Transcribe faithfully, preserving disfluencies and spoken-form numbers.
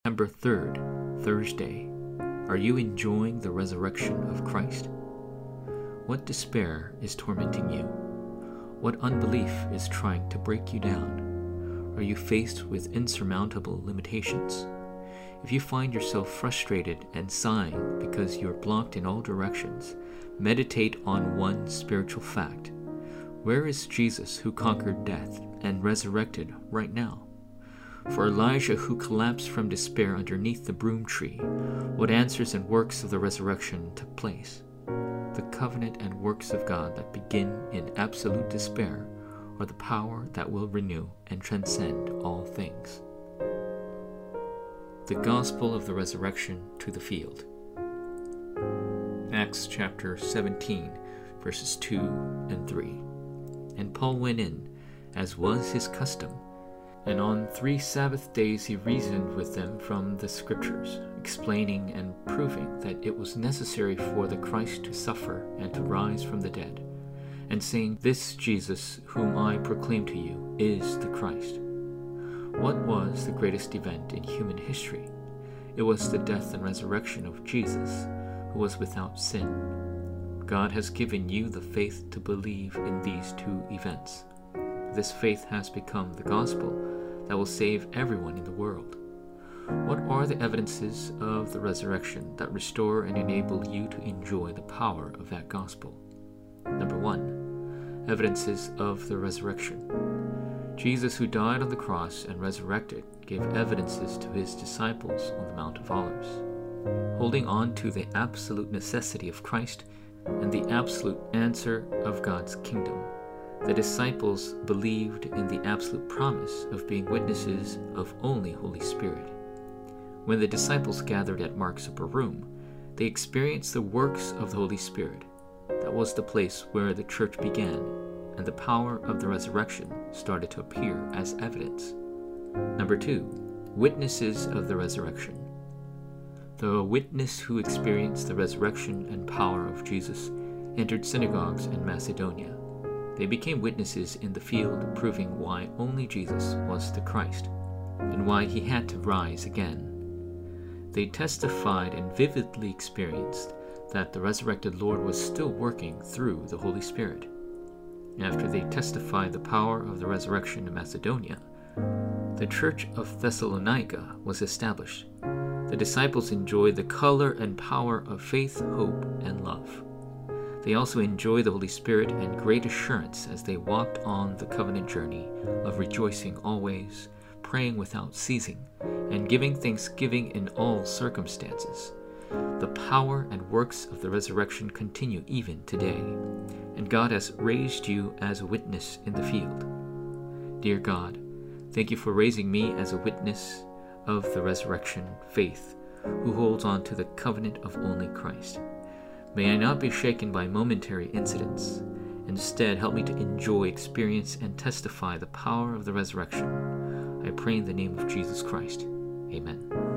September third, Thursday. Are you enjoying the resurrection of Christ? What despair is tormenting you? What unbelief is trying to break you down? Are you faced with insurmountable limitations? If you find yourself frustrated and sighing because you're blocked in all directions, meditate on one spiritual fact. Where is Jesus who conquered death and resurrected right now? For Elijah, who collapsed from despair underneath the broom tree, what answers and works of the resurrection took place? The covenant and works of God that begin in absolute despair are the power that will renew and transcend all things. The Gospel of the Resurrection to the Field. Acts chapter seventeen, verses two and three. And Paul went in, as was his custom, and on three Sabbath days he reasoned with them from the Scriptures, explaining and proving that it was necessary for the Christ to suffer and to rise from the dead, and saying, "This Jesus whom I proclaim to you is the Christ." What was the greatest event in human history? It was the death and resurrection of Jesus, who was without sin. God has given you the faith to believe in these two events. This faith has become the gospel that will save everyone in the world. What are the evidences of the resurrection that restore and enable you to enjoy the power of that gospel? Number one, evidences of the resurrection. Jesus, who died on the cross and resurrected, gave evidences to his disciples on the Mount of Olives. Holding on to the absolute necessity of Christ and the absolute answer of God's kingdom, the disciples believed in the absolute promise of being witnesses of only Holy Spirit. When the disciples gathered at Mark's upper room, they experienced the works of the Holy Spirit. That was the place where the church began, and the power of the resurrection started to appear as evidence. Number two, witnesses of the resurrection. The witness who experienced the resurrection and power of Jesus entered synagogues in Macedonia. They became witnesses in the field, proving why only Jesus was the Christ, and why he had to rise again. They testified and vividly experienced that the resurrected Lord was still working through the Holy Spirit. After they testified the power of the resurrection in Macedonia, the church of Thessalonica was established. The disciples enjoyed the color and power of faith, hope, and love. They also enjoyed the Holy Spirit and great assurance as they walked on the covenant journey of rejoicing always, praying without ceasing, and giving thanksgiving in all circumstances. The power and works of the resurrection continue even today, and God has raised you as a witness in the field. Dear God, thank you for raising me as a witness of the resurrection faith, who holds on to the covenant of only Christ. May I not be shaken by momentary incidents. Instead, help me to enjoy, experience, and testify the power of the resurrection. I pray in the name of Jesus Christ. Amen.